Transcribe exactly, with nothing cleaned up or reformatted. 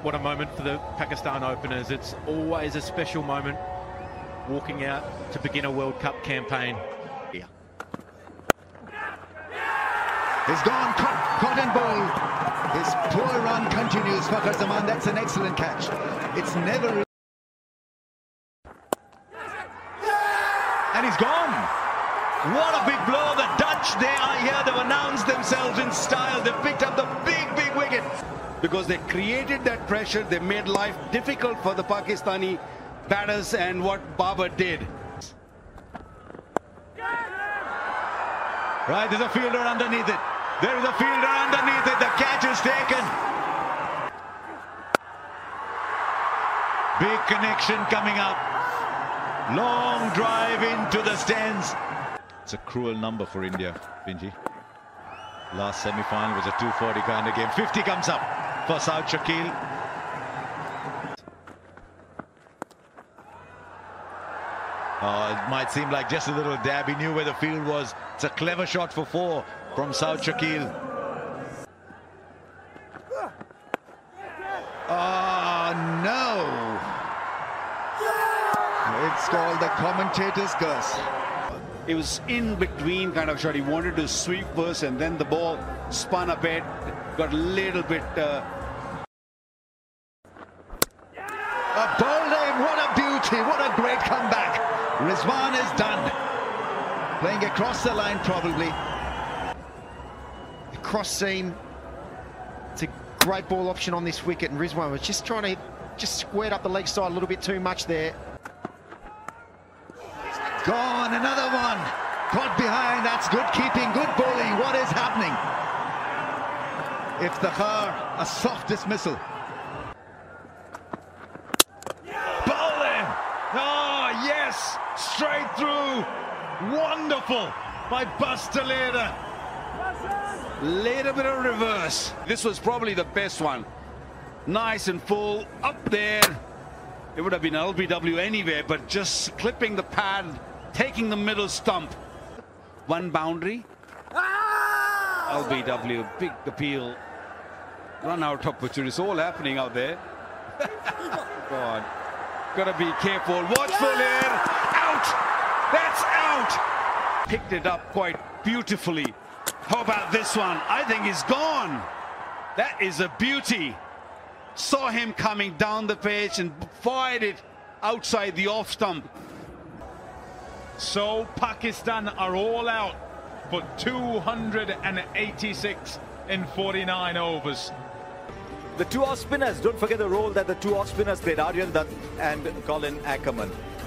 what a moment for the Pakistan openers. It's always a special moment walking out to begin a World Cup campaign. Yeah. He's gone, caught, caught and bowled. His poor run continues, Fakhar Zaman. That's an excellent catch. It's never... And he's gone. What a big blow. The Dutch, they are here. They've announced themselves in style. They've picked up the big, big wicket. Because they created that pressure. They made life difficult for the Pakistani batters, and what Babar did. Right, there's a fielder underneath it. There is a fielder underneath it. The catch is taken. Big connection coming up. Long drive into the stands. It's a cruel number for India, Vinji. Last semi-final was a two forty kind of game. fifty comes up for Saud Shakeel. Oh, it might seem like just a little dab. He knew where the field was. It's a clever shot for four from Saud Shakeel. Oh, no. It's called the commentator's curse. It was in between kind of shot. He wanted to sweep first, and then the ball spun a bit, got a little bit... Uh... A bowling, what a beauty, what a great comeback. Rizwan is done. Playing across the line, probably. The cross seam. It's a great ball option on this wicket, and Rizwan was just trying to just squared up the leg side a little bit too much there. Gone, another one. Caught behind, that's good keeping, good bowling. What is happening? Iftikhar, a soft dismissal. Bowling! Oh, yes! Straight through. Wonderful by Buster Leda. Little bit of reverse. This was probably the best one. Nice and full, up there. It would have been L B W anywhere, but just clipping the pad, taking the middle stump. One boundary. L B W, big appeal. Run out opportunities, all happening out there. God, gotta be careful. Watchful here. Out! That's out! Picked it up quite beautifully. How about this one? I think he's gone. That is a beauty. Saw him coming down the pitch and fired it outside the off stump. So Pakistan are all out for two hundred eighty-six in forty-nine overs. The two off spinners, don't forget the role that the two off spinners played, Aryan Dutt and Colin Ackerman.